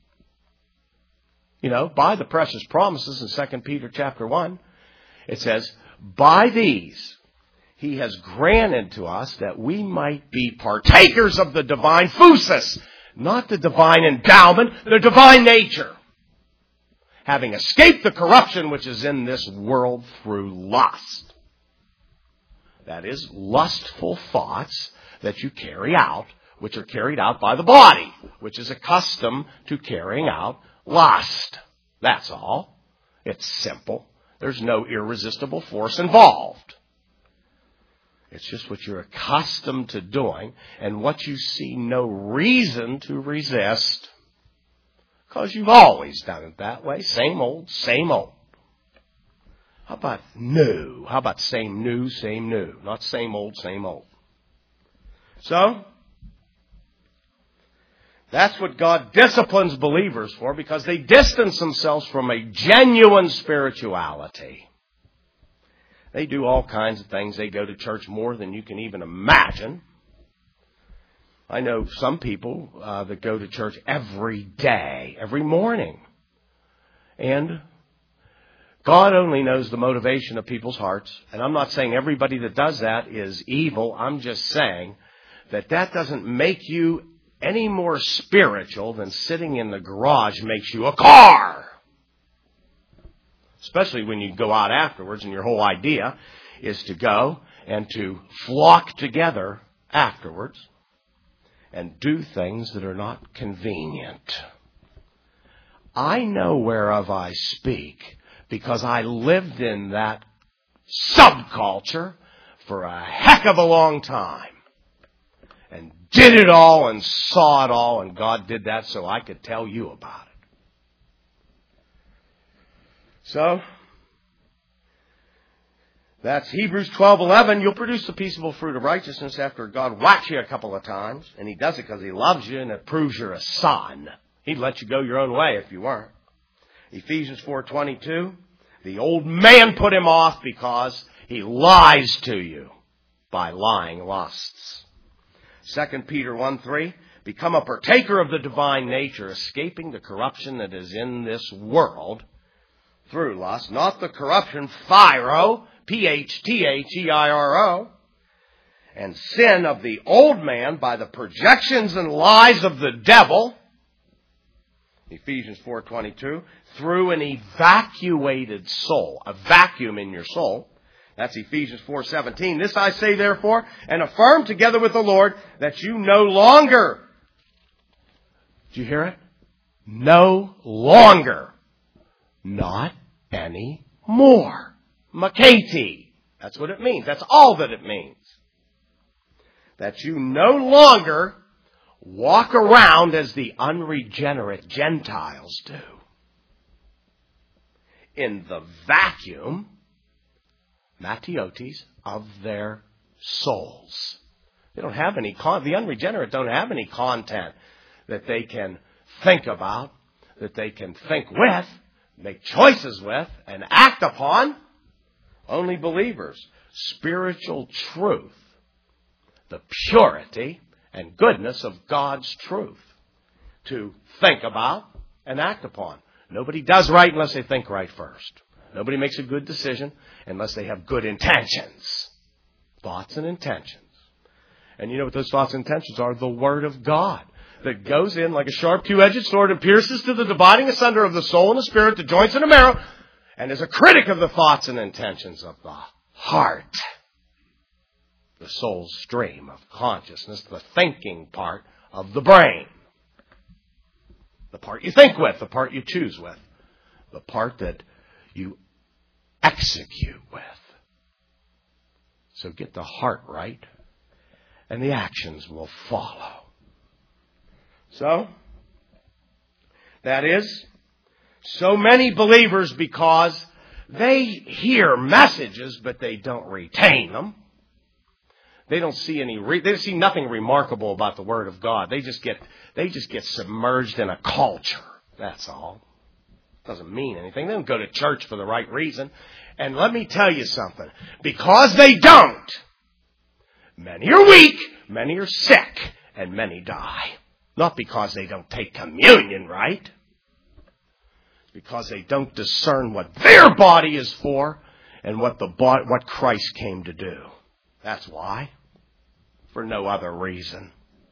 You know, by the precious promises in Second Peter chapter one, it says, by these He has granted to us that we might be partakers of the divine phusis, not the divine endowment, the divine nature, having escaped the corruption which is in this world through lust. That is, lustful thoughts that you carry out, which are carried out by the body, which is accustomed to carrying out lust. That's all. It's simple. There's no irresistible force involved. It's just what you're accustomed to doing and what you see no reason to resist. Because you've always done it that way. Same old, same old. How about new? How about same new, same new? Not same old, same old. So, that's what God disciplines believers for, because they distance themselves from a genuine spirituality. They do all kinds of things. They go to church more than you can even imagine. I know some people uh, that go to church every day, every morning. And God only knows the motivation of people's hearts. And I'm not saying everybody that does that is evil. I'm just saying that that doesn't make you any more spiritual than sitting in the garage makes you a car. Especially when you go out afterwards and your whole idea is to go and to flock together afterwards and do things that are not convenient. I know whereof I speak because I lived in that subculture for a heck of a long time and did it all and saw it all, and God did that so I could tell you about it. So, that's Hebrews twelve eleven. You'll produce the peaceable fruit of righteousness after God whacks you a couple of times. And He does it because He loves you and it proves you're a son. He'd let you go your own way if you weren't. Ephesians four twenty-two. The old man put him off because he lies to you by lying lusts. Second Peter one three. Become a partaker of the divine nature, escaping the corruption that is in this world through lust. Not the corruption, Phiro, P H T H E I R O, and sin of the old man by the projections and lies of the devil, Ephesians four twenty-two, through an evacuated soul, a vacuum in your soul. That's Ephesians four seventeen. This I say therefore, and affirm together with the Lord, that you no longer, did you hear it? No longer, not any more. Makati. That's what it means. That's all that it means. That you no longer walk around as the unregenerate Gentiles do. In the vacuum, matiotes, of their souls. They don't have any, con- the unregenerate don't have any content that they can think about, that they can think with, make choices with, and act upon. Only believers. Spiritual truth. The purity and goodness of God's truth to think about and act upon. Nobody does right unless they think right first. Nobody makes a good decision unless they have good intentions. Thoughts and intentions. And you know what those thoughts and intentions are? The Word of God. that goes in like a sharp two-edged sword and pierces to the dividing asunder of the soul and the spirit, the joints and the marrow, and is a critic of the thoughts and intentions of the heart. The soul's stream of consciousness, the thinking part of the brain. The part you think with, the part you choose with, the part that you execute with. So get the heart right, and the actions will follow. So, that is, so many believers, because they hear messages, but they don't retain them. They don't see any, re- they see nothing remarkable about the Word of God. They just get, they just get submerged in a culture. That's all. Doesn't mean anything. They don't go to church for the right reason. And let me tell you something. Because they don't, many are weak, many are sick, and many die. Not because they don't take communion right. It's because they don't discern what their body is for and what the what Christ came to do. That's why. For no other reason.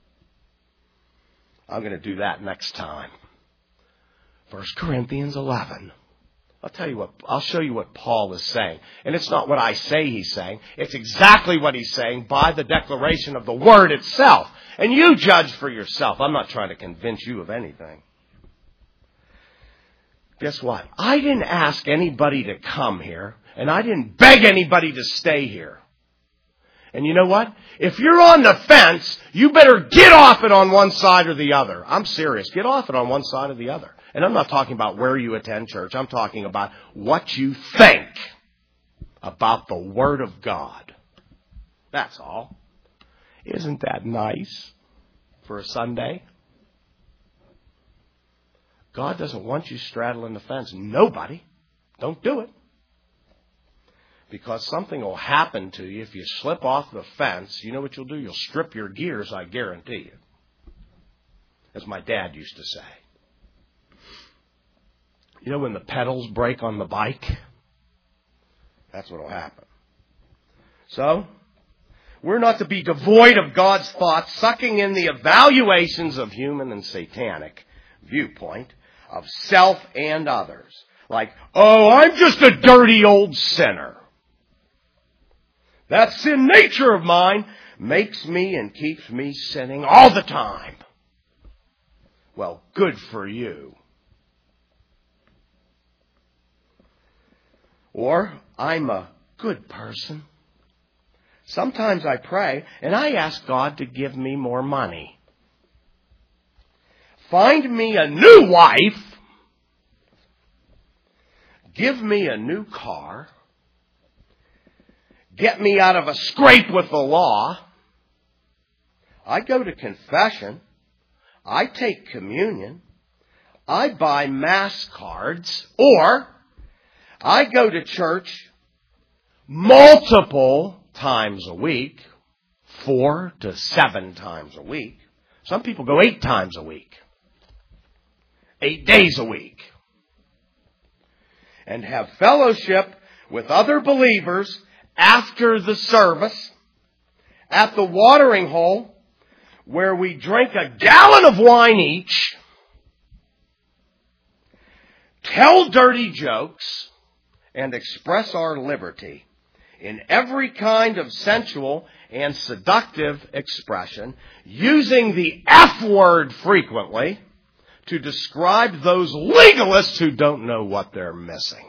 I'm going to do that next time. First Corinthians eleven. I'll tell you what, I'll show you what Paul is saying. And it's not what I say he's saying. It's exactly what he's saying by the declaration of the Word itself. And you judge for yourself. I'm not trying to convince you of anything. Guess what? I didn't ask anybody to come here, and I didn't beg anybody to stay here. And you know what? If you're on the fence, you better get off it on one side or the other. I'm serious. Get off it on one side or the other. And I'm not talking about where you attend church. I'm talking about what you think about the Word of God. That's all. Isn't that nice for a Sunday? God doesn't want you straddling the fence. Nobody. Don't do it. Because something will happen to you if you slip off the fence. You know what you'll do? You'll strip your gears, I guarantee you. As my dad used to say. You know when the pedals break on the bike? That's what will happen. So, we're not to be devoid of God's thoughts, sucking in the evaluations of human and satanic viewpoint of self and others. Like, oh, I'm just a dirty old sinner. That sin nature of mine makes me and keeps me sinning all the time. Well, good for you. Or, I'm a good person. Sometimes I pray and I ask God to give me more money. Find me a new wife. Give me a new car. Get me out of a scrape with the law. I go to confession. I take communion. I buy mass cards. Or I go to church multiple times a week. Four to seven times a week. Some people go eight times a week. Eight days a week. And have fellowship with other believers after the service, at the watering hole, where we drink a gallon of wine each, tell dirty jokes, and express our liberty in every kind of sensual and seductive expression, using the F word frequently to describe those legalists who don't know what they're missing.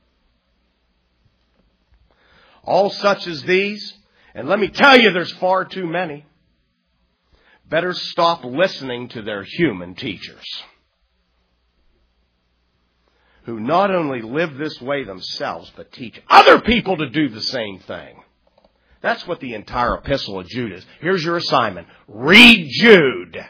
All such as these, and let me tell you, there's far too many, better stop listening to their human teachers, who not only live this way themselves, but teach other people to do the same thing. That's what the entire epistle of Jude is. Here's your assignment. Read Jude.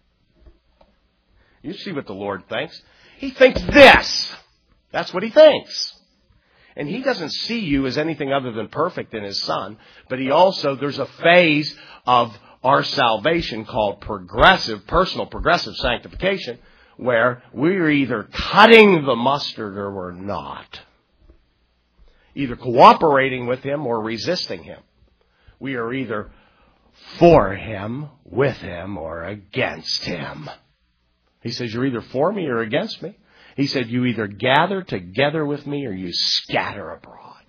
You see what the Lord thinks. He thinks this. That's what he thinks. And he doesn't see you as anything other than perfect in his Son. But he also, there's a phase of our salvation called progressive, personal progressive sanctification, where we're either cutting the mustard or we're not. Either cooperating with him or resisting him. We are either for him, with him, or against him. He says, you're either for me or against me. He said, you either gather together with me or you scatter abroad.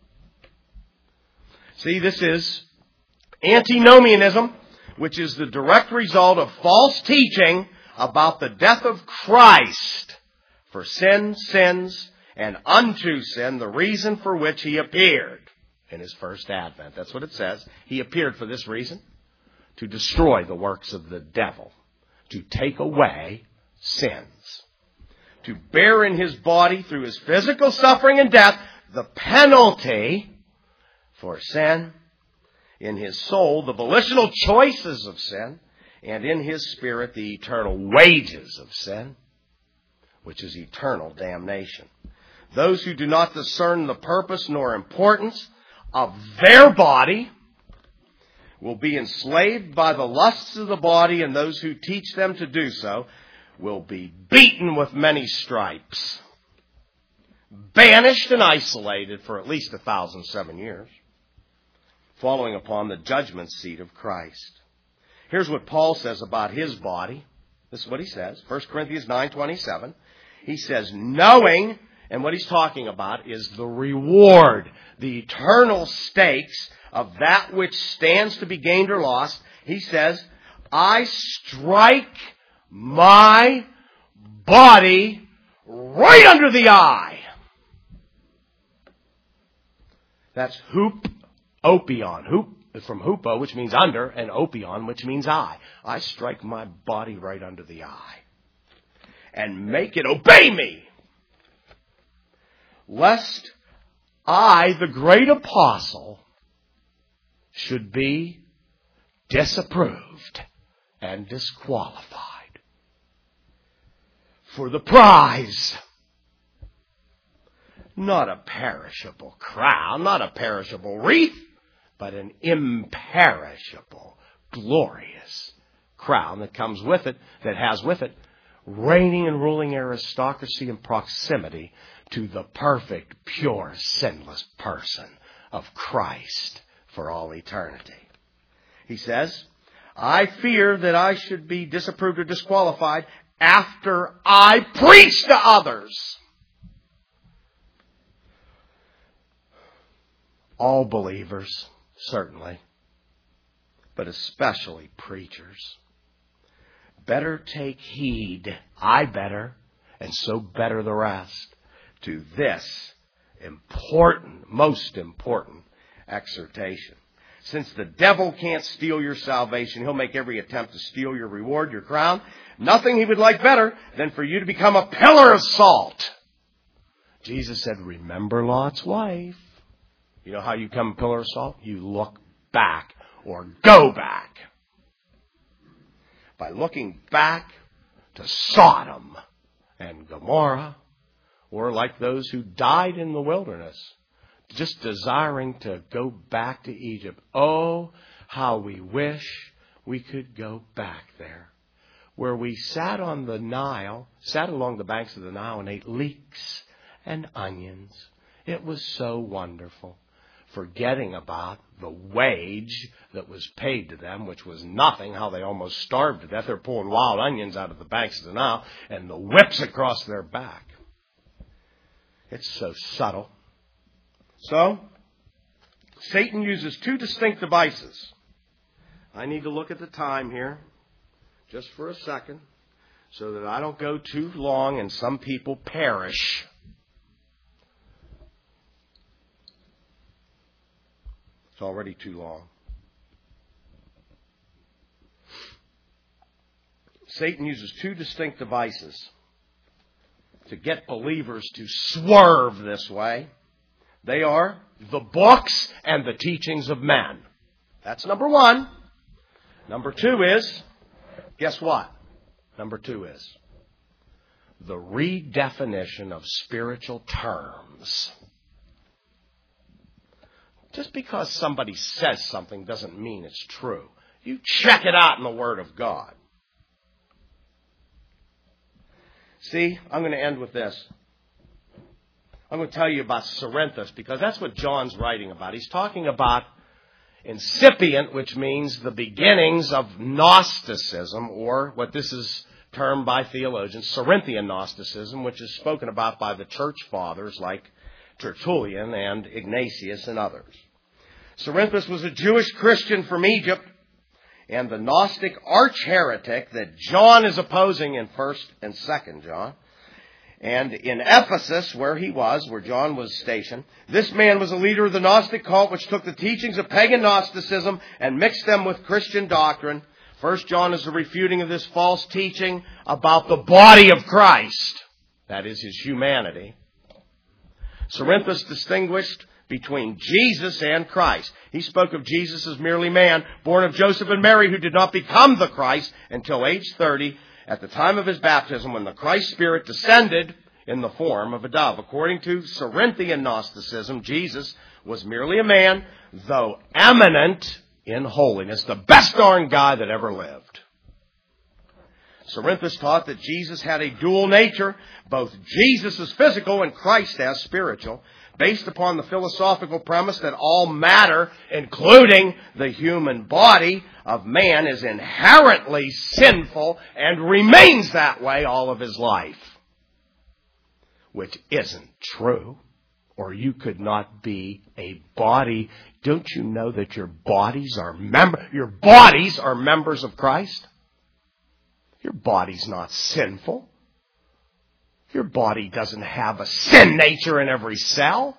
See, this is antinomianism, which is the direct result of false teaching about the death of Christ for sin, sins, and unto sin, the reason for which he appeared in his first advent. That's what it says. He appeared for this reason, to destroy the works of the devil, to take away sins, to bear in his body through his physical suffering and death the penalty for sin, in his soul the volitional choices of sin, and in his spirit the eternal wages of sin, which is eternal damnation. Those who do not discern the purpose nor importance of their body will be enslaved by the lusts of the body, and those who teach them to do so will be beaten with many stripes, banished and isolated for at least a thousand seven years, following upon the judgment seat of Christ. Here's what Paul says about his body. This is what he says. First Corinthians nine twenty-seven. He says, knowing, and what he's talking about is the reward, the eternal stakes of that which stands to be gained or lost. He says, I strike my body right under the eye. That's hoop, opion. Hoop from hupo, which means under, and opion, which means eye. I strike my body right under the eye and make it obey me, lest I, the great apostle, should be disapproved and disqualified for the prize. Not a perishable crown, not a perishable wreath, but an imperishable, glorious crown that comes with it, that has with it reigning and ruling aristocracy and proximity to the perfect, pure, sinless person of Christ for all eternity. He says, I fear that I should be disapproved or disqualified after I preach to others. All believers, certainly, but especially preachers, better take heed, I better, and so better the rest, to this important, most important exhortation. Since the devil can't steal your salvation, he'll make every attempt to steal your reward, your crown. Nothing he would like better than for you to become a pillar of salt. Jesus said, remember Lot's wife. You know how you become a pillar of salt? You look back or go back. By looking back to Sodom and Gomorrah, or like those who died in the wilderness, just desiring to go back to Egypt. Oh, how we wish we could go back there, where we sat on the Nile, sat along the banks of the Nile and ate leeks and onions. It was so wonderful, forgetting about the wage that was paid to them, which was nothing, how they almost starved to death. They're pulling wild onions out of the banks of the Nile and the whips across their back. It's so subtle. So, Satan uses two distinct devices. I need to look at the time here just for a second so that I don't go too long and some people perish. It's already too long. Satan uses two distinct devices to get believers to swerve this way. They are the books and the teachings of men. That's number one. Number two is, guess what? Number two is the redefinition of spiritual terms. Just because somebody says something doesn't mean it's true. You check it out in the Word of God. See, I'm going to end with this. I'm going to tell you about Cerinthus because that's what John's writing about. He's talking about incipient, which means the beginnings of Gnosticism, or what this is termed by theologians, Cerinthian Gnosticism, which is spoken about by the church fathers like Tertullian and Ignatius and others. Cerinthus was a Jewish Christian from Egypt and the Gnostic arch-heretic that John is opposing in First and Second John. And in Ephesus, where he was, where John was stationed, this man was a leader of the Gnostic cult, which took the teachings of pagan Gnosticism and mixed them with Christian doctrine. First John is a refuting of this false teaching about the body of Christ. That is, his humanity. Cerinthus distinguished between Jesus and Christ. He spoke of Jesus as merely man, born of Joseph and Mary, who did not become the Christ until age thirty, at the time of his baptism, when the Christ Spirit descended in the form of a dove. According to Cerinthian Gnosticism, Jesus was merely a man, though eminent in holiness, the best darn guy that ever lived. Cerinthus taught that Jesus had a dual nature, both Jesus as physical and Christ as spiritual, based upon the philosophical premise that all matter, including the human body of man, is inherently sinful and remains that way all of his life. Which isn't true, or you could not be a body. Don't you know that your bodies are mem- your bodies are members of Christ? Your body's not sinful. Your body doesn't have a sin nature in every cell.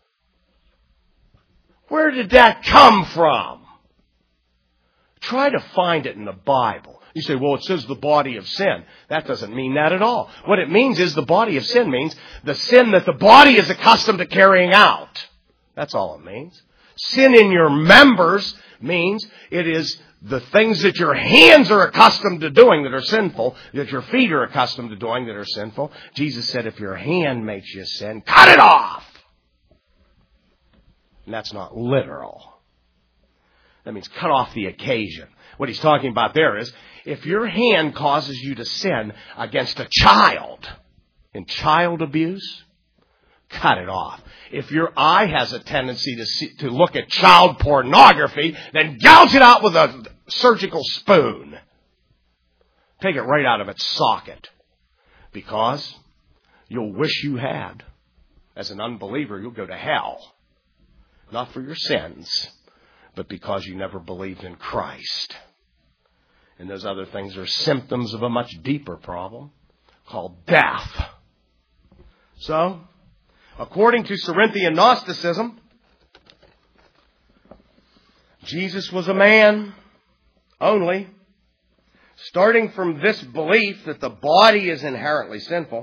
Where did that come from? Try to find it in the Bible. You say, well, it says the body of sin. That doesn't mean that at all. What it means is the body of sin means the sin that the body is accustomed to carrying out. That's all it means. Sin in your members means it is the things that your hands are accustomed to doing that are sinful, that your feet are accustomed to doing that are sinful. Jesus said, if your hand makes you sin, cut it off. And that's not literal. That means cut off the occasion. What he's talking about there is, if your hand causes you to sin against a child in child abuse, cut it off. If your eye has a tendency to see, to look at child pornography, then gouge it out with a surgical spoon. Take it right out of its socket. Because you'll wish you had. As an unbeliever, you'll go to hell. Not for your sins, but because you never believed in Christ. And those other things are symptoms of a much deeper problem called death. So, according to Cerinthian Gnosticism, Jesus was a man only. Starting from this belief that the body is inherently sinful,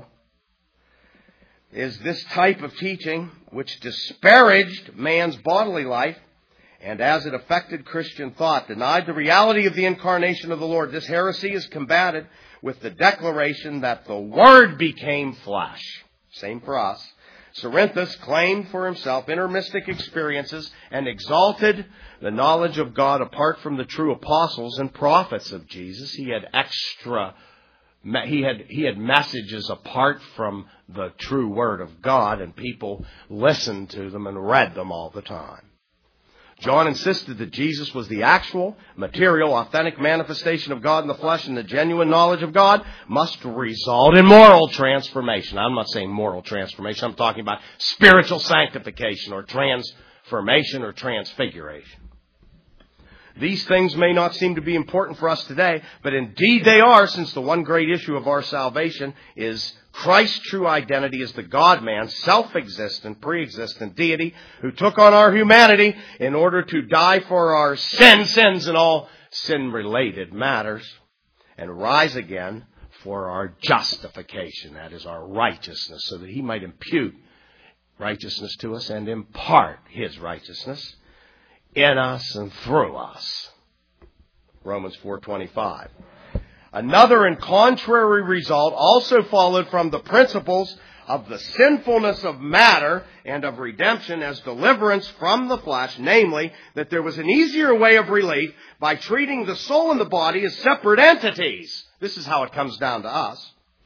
is this type of teaching which disparaged man's bodily life and as it affected Christian thought, denied the reality of the incarnation of the Lord. This heresy is combated with the declaration that the Word became flesh. Same for us. Cerinthus claimed for himself inner mystic experiences and exalted the knowledge of God apart from the true apostles and prophets of Jesus. He had extra, he had, he had messages apart from the true Word of God, and people listened to them and read them all the time. John insisted that Jesus was the actual, material, authentic manifestation of God in the flesh, and the genuine knowledge of God must result in moral transformation. I'm not saying moral transformation. I'm talking about spiritual sanctification or transformation or transfiguration. These things may not seem to be important for us today, but indeed they are, since the one great issue of our salvation is Christ's true identity as the God-man, self-existent, pre-existent deity who took on our humanity in order to die for our sin, sins and all sin-related matters, and rise again for our justification, that is our righteousness, so that he might impute righteousness to us and impart his righteousness in us and through us. Romans four twenty-five. Another and contrary result also followed from the principles of the sinfulness of matter and of redemption as deliverance from the flesh, namely, that there was an easier way of relief by treating the soul and the body as separate entities. This is how it comes down to us.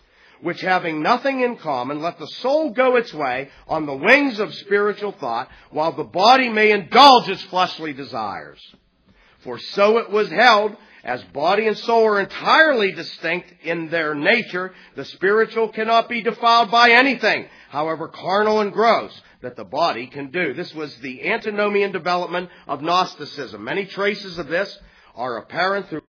which having nothing in common, let the soul go its way on the wings of spiritual thought, while the body may indulge its fleshly desires. For so it was held, as body and soul are entirely distinct in their nature, the spiritual cannot be defiled by anything, however carnal and gross, that the body can do. This was the antinomian development of Gnosticism. Many traces of this are apparent through